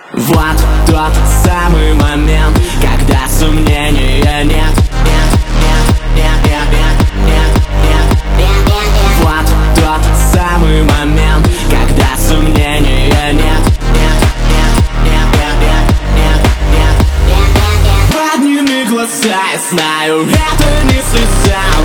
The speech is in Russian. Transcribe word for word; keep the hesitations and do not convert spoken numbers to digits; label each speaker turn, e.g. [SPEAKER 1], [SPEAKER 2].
[SPEAKER 1] Вот тот самый момент, когда сомнения нет. Нет, нет, нет, нет, нет, нет, нет, нет, нет. Вот тот самый момент, когда сомнения нет. Нет, нет, нет, нет, нет, нет, нет, нет, нет. Подними глаза, я знаю, это не слеза.